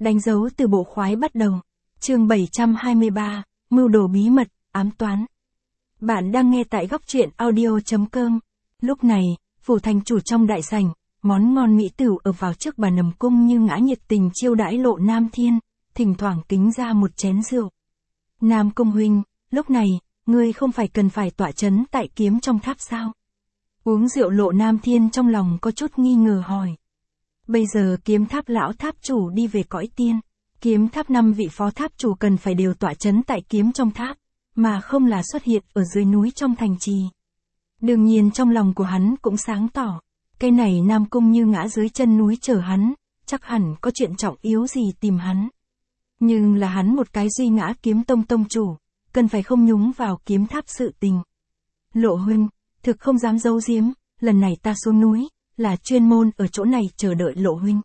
Đánh dấu từ bộ khoái bắt đầu. Chương 723, mưu đồ bí mật, ám toán. Bạn đang nghe tại góc truyện audio.com. Lúc này, phủ thành chủ trong đại sảnh, món ngon mỹ tửu ở vào trước bàn nầm cung như ngã nhiệt tình chiêu đãi Lộ Nam Thiên, thỉnh thoảng kính ra một chén rượu. Nam Công huynh, lúc này, ngươi không phải cần phải tọa chấn tại kiếm trong tháp sao? Uống rượu Lộ Nam Thiên trong lòng có chút nghi ngờ hỏi. Bây giờ kiếm tháp lão tháp chủ đi về cõi tiên, kiếm tháp 5 vị phó tháp chủ cần phải đều tọa chấn tại kiếm trong tháp, mà không là xuất hiện ở dưới núi trong thành trì. Đương nhiên trong lòng của hắn cũng sáng tỏ, cái này Nam Cung Như ngã dưới chân núi chờ hắn, chắc hẳn có chuyện trọng yếu gì tìm hắn. Nhưng là hắn một cái duy ngã kiếm tông tông chủ, cần phải không nhúng vào kiếm tháp sự tình. Lộ huynh, thực không dám giấu giếm, lần này ta xuống núi, là chuyên môn ở chỗ này chờ đợi Lộ huynh.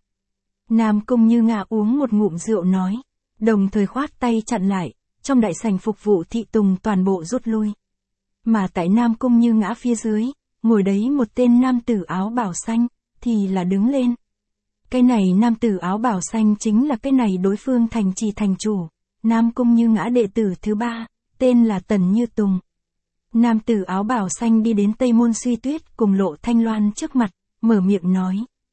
Nam Cung Như ngã uống một ngụm rượu nói, đồng thời khoát tay chặn lại, trong đại sảnh phục vụ thị tùng toàn bộ rút lui. Mà tại Nam Cung Như ngã phía dưới, ngồi đấy một tên nam tử áo bào xanh, thì là đứng lên. Cái này nam tử áo bào xanh chính là cái này đối phương thành trì thành chủ, Nam Cung Như ngã đệ tử thứ 3, tên là Tần Như Tùng. Nam tử áo bào xanh đi đến Tây Môn Suy Tuyết cùng Lộ Thanh Loan trước mặt, mở miệng nói.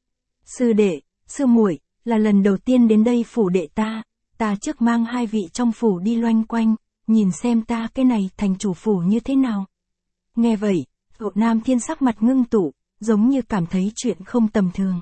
Sư đệ, sư muội, là lần đầu tiên đến đây phủ đệ ta trước mang hai vị trong phủ đi loanh quanh, nhìn xem ta cái này thành chủ phủ như thế nào. Nghe vậy, Lộ Nam Thiên sắc mặt ngưng tụ, giống như cảm thấy chuyện không tầm thường.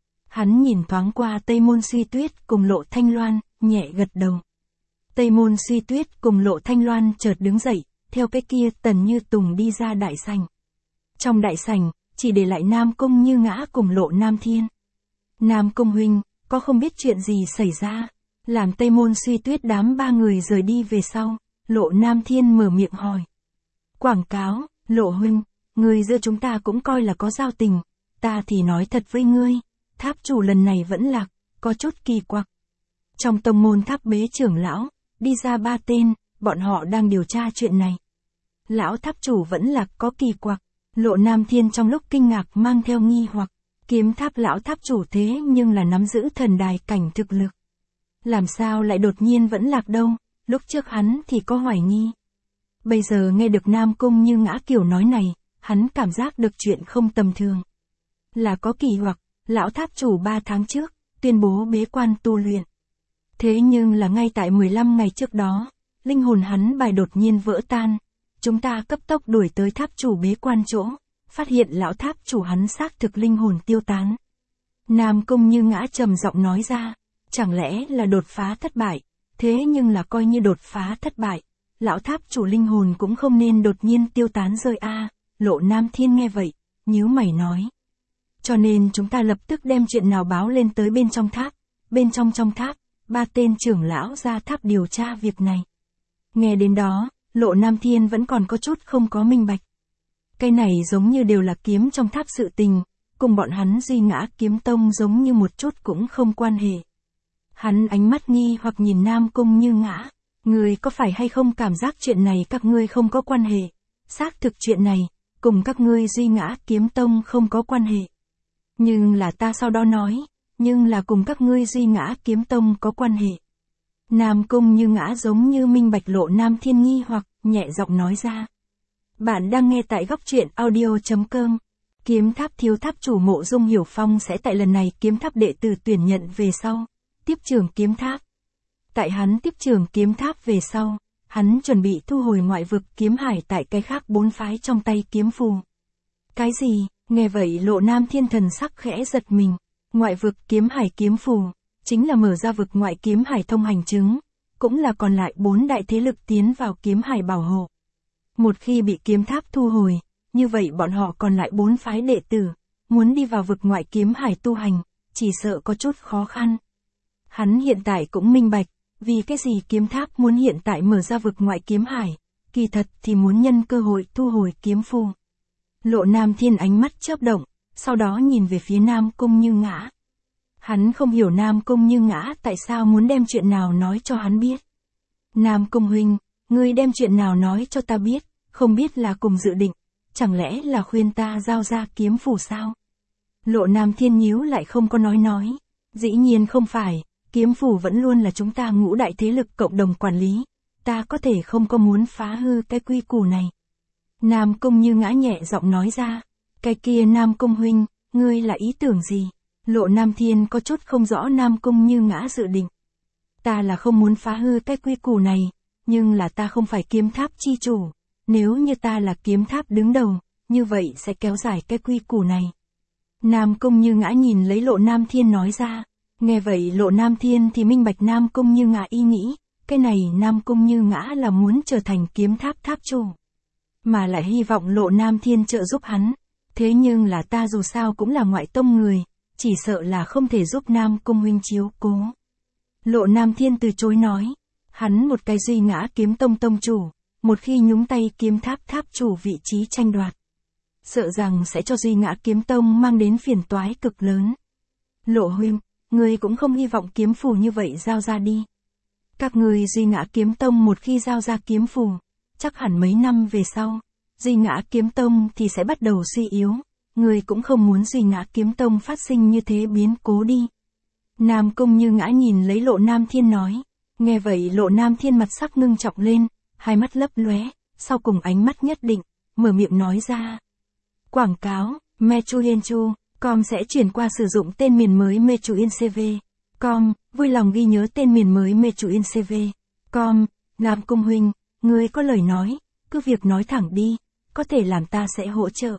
Hắn nhìn thoáng qua Tây Môn Suy Tuyết cùng Lộ Thanh Loan, nhẹ gật đầu. Tây Môn Suy Tuyết cùng Lộ Thanh Loan chợt đứng dậy, theo cái kia Tần Như Tùng đi ra đại sảnh. Trong đại sảnh, chỉ để lại Nam Cung Như ngã cùng Lộ Nam Thiên. Nam Cung huynh, có không biết chuyện gì xảy ra? Làm Tây Môn Suy Tuyết đám 3 người rời đi về sau, Lộ Nam Thiên mở miệng hỏi. Quảng cáo, Lộ huynh, người giữa chúng ta cũng coi là có giao tình, ta thì nói thật với ngươi, tháp chủ lần này vẫn lạc, có chút kỳ quặc. Trong tông môn tháp bế trưởng lão, đi ra 3 tên, bọn họ đang điều tra chuyện này. Lão tháp chủ vẫn lạc có kỳ quặc, Lộ Nam Thiên trong lúc kinh ngạc mang theo nghi hoặc, kiếm tháp lão tháp chủ thế nhưng là nắm giữ thần đài cảnh thực lực. Làm sao lại đột nhiên vẫn lạc đâu, lúc trước hắn thì có hoài nghi. Bây giờ nghe được Nam Cung Như ngã kiểu nói này, hắn cảm giác được chuyện không tầm thường. Là có kỳ hoặc, lão tháp chủ 3 tháng trước, tuyên bố bế quan tu luyện. Thế nhưng là ngay tại 15 ngày trước đó, linh hồn hắn bài đột nhiên vỡ tan. Chúng ta cấp tốc đuổi tới tháp chủ bế quan chỗ, phát hiện lão tháp chủ hắn xác thực linh hồn tiêu tán. Nam Cung Như ngã trầm giọng nói ra, chẳng lẽ là đột phá thất bại, thế nhưng là coi như đột phá thất bại, lão tháp chủ linh hồn cũng không nên đột nhiên tiêu tán rơi a. Lộ Nam Thiên nghe vậy, nhíu mày nói. Cho nên chúng ta lập tức đem chuyện nào báo lên tới bên trong tháp, trong tháp, 3 tên trưởng lão ra tháp điều tra việc này. Nghe đến đó, Lộ Nam Thiên vẫn còn có chút không có minh bạch. Cái này giống như đều là kiếm trong tháp sự tình, cùng bọn hắn duy ngã kiếm tông giống như một chút cũng không quan hệ. Hắn ánh mắt nghi hoặc nhìn Nam Cung Như ngã, người có phải hay không cảm giác chuyện này các ngươi không có quan hệ, xác thực chuyện này, cùng các ngươi duy ngã kiếm tông không có quan hệ. Nhưng là ta sau đó nói, nhưng là cùng các ngươi duy ngã kiếm tông có quan hệ. Nam Cung Như ngã giống như minh bạch Lộ Nam Thiên nghi hoặc, nhẹ giọng nói ra. Bạn đang nghe tại góc truyện audio.com. Kiếm tháp thiếu tháp chủ Mộ Dung Hiểu Phong sẽ tại lần này kiếm tháp đệ tử tuyển nhận về sau, tiếp trưởng kiếm tháp. Tại hắn tiếp trưởng kiếm tháp về sau, hắn chuẩn bị thu hồi ngoại vực kiếm hải tại cái khác 4 phái trong tay kiếm phù. Cái gì? Nghe vậy Lộ Nam Thiên thần sắc khẽ giật mình. Ngoại vực kiếm hải kiếm phù, chính là mở ra vực ngoại kiếm hải thông hành chứng, cũng là còn lại 4 đại thế lực tiến vào kiếm hải bảo hộ. Một khi bị kiếm tháp thu hồi, như vậy bọn họ còn lại 4 phái đệ tử, muốn đi vào vực ngoại kiếm hải tu hành, chỉ sợ có chút khó khăn. Hắn hiện tại cũng minh bạch, vì cái gì kiếm tháp muốn hiện tại mở ra vực ngoại kiếm hải, kỳ thật thì muốn nhân cơ hội thu hồi kiếm phù. Lộ Nam Thiên ánh mắt chớp động, sau đó nhìn về phía Nam Cung Như ngã. Hắn không hiểu Nam Cung Như ngã tại sao muốn đem chuyện nào nói cho hắn biết. Nam Cung huynh, ngươi đem chuyện nào nói cho ta biết, không biết là cùng dự định, chẳng lẽ là khuyên ta giao ra kiếm phù sao? Lộ Nam Thiên nhíu lại không có nói. Dĩ nhiên không phải, kiếm phủ vẫn luôn là chúng ta ngũ đại thế lực cộng đồng quản lý, ta có thể không có muốn phá hư cái quy củ này. Nam Cung Như Ngã nhẹ giọng nói ra, cái kia Nam Cung huynh, ngươi là ý tưởng gì? Lộ Nam Thiên có chút không rõ Nam Cung Như Ngã dự định. Ta là không muốn phá hư cái quy củ này, nhưng là ta không phải kiếm tháp chi chủ, nếu như ta là kiếm tháp đứng đầu, như vậy sẽ kéo dài cái quy củ này. Nam Cung Như Ngã nhìn lấy Lộ Nam Thiên nói ra, nghe vậy Lộ Nam Thiên thì minh bạch Nam Cung Như Ngã ý nghĩ, cái này Nam Cung Như Ngã là muốn trở thành kiếm tháp tháp chủ, mà lại hy vọng Lộ Nam Thiên trợ giúp hắn, thế nhưng là ta dù sao cũng là ngoại tông người, chỉ sợ là không thể giúp Nam Cung huynh chiếu cố. Lộ Nam Thiên từ chối nói, hắn một cái Duy Ngã kiếm tông tông chủ, một khi nhúng tay kiếm tháp tháp chủ vị trí tranh đoạt, sợ rằng sẽ cho Duy Ngã kiếm tông mang đến phiền toái cực lớn. Lộ huynh, ngươi cũng không hy vọng kiếm phù như vậy giao ra đi. Các ngươi Duy Ngã kiếm tông một khi giao ra kiếm phù, chắc hẳn mấy năm về sau, Duy Ngã kiếm tông thì sẽ bắt đầu suy yếu, ngươi cũng không muốn Duy Ngã kiếm tông phát sinh như thế biến cố đi. Nam Cung Như Ngã nhìn lấy Lộ Nam Thiên nói, nghe vậy Lộ Nam Thiên mặt sắc ngưng trọng lên, hai mắt lấp lóe, sau cùng ánh mắt nhất định, mở miệng nói ra. Quảng cáo, Mechuyenchu.com sẽ chuyển qua sử dụng tên miền mới Mechuyencv.com, vui lòng ghi nhớ tên miền mới Mechuyencv.com. Nam Cung huynh, ngươi có lời nói, cứ việc nói thẳng đi, có thể làm ta sẽ hỗ trợ.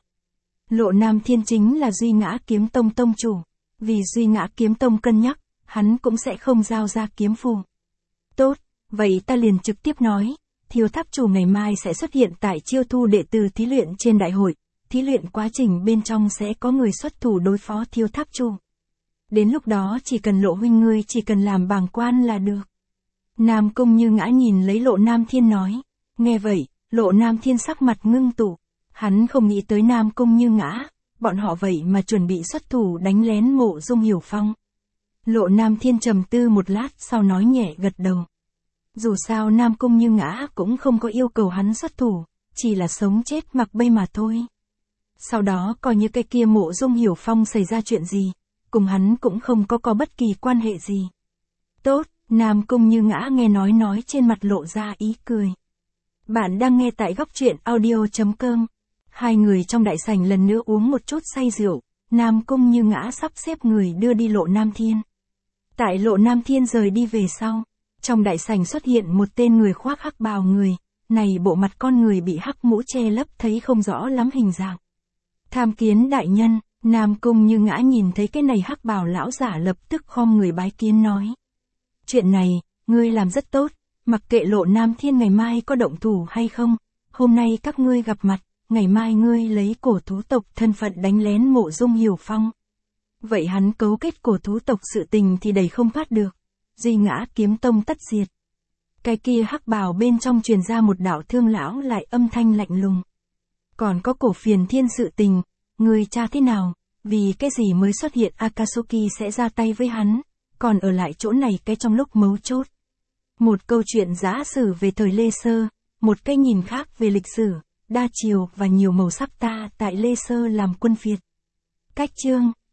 Lộ Nam Thiên chính là Duy Ngã kiếm tông tông chủ, vì Duy Ngã kiếm tông cân nhắc, hắn cũng sẽ không giao ra kiếm phù. Tốt, vậy ta liền trực tiếp nói, Thiếu tháp chủ ngày mai sẽ xuất hiện tại chiêu thu đệ tử thí luyện trên đại hội, thí luyện quá trình bên trong sẽ có người xuất thủ đối phó Thiếu tháp chủ. Đến lúc đó chỉ cần Lộ huynh ngươi chỉ cần làm bàng quan là được. Nam Cung Như Ngã nhìn lấy Lộ Nam Thiên nói, nghe vậy, Lộ Nam Thiên sắc mặt ngưng tụ, hắn không nghĩ tới Nam Cung Như Ngã, bọn họ vậy mà chuẩn bị xuất thủ đánh lén Mộ Dung Hiểu Phong. Lộ Nam Thiên trầm tư một lát sau nói nhẹ gật đầu. Dù sao Nam Cung Như Ngã cũng không có yêu cầu hắn xuất thủ, chỉ là sống chết mặc bay mà thôi. Sau đó coi như cái kia Mộ Dung Hiểu Phong xảy ra chuyện gì, cùng hắn cũng không có bất kỳ quan hệ gì. Tốt, Nam Cung Như Ngã nghe nói trên mặt lộ ra ý cười. Bạn đang nghe tại góc truyện audio.com. Hai người trong đại sảnh lần nữa uống một chút say rượu, Nam Cung Như Ngã sắp xếp người đưa đi Lộ Nam Thiên. Tại Lộ Nam Thiên rời đi về sau, trong đại sảnh xuất hiện một tên người khoác hắc bào người, này bộ mặt con người bị hắc mũ che lấp thấy không rõ lắm hình dạng. Tham kiến đại nhân, Nam Cung Như Ngã nhìn thấy cái này hắc bào lão giả lập tức khom người bái kiến nói. Chuyện này, ngươi làm rất tốt, mặc kệ Lộ Nam Thiên ngày mai có động thủ hay không, hôm nay các ngươi gặp mặt, ngày mai ngươi lấy cổ thú tộc thân phận đánh lén Mộ Dung Hiểu Phong. Vậy hắn cấu kết cổ thú tộc sự tình thì đầy không thoát được, Duy Ngã kiếm tông tất diệt. Cái kia hắc bào bên trong truyền ra một đạo thương lão lại âm thanh lạnh lùng. Còn có cổ phiền thiên sự tình, ngươi tra thế nào, vì cái gì mới xuất hiện Akatsuki sẽ ra tay với hắn, còn ở lại chỗ này cái trong lúc mấu chốt. Một câu chuyện giả sử về thời Lê Sơ, một cái nhìn khác về lịch sử, đa chiều và nhiều màu sắc ta tại Lê Sơ làm quân Việt. Cách chương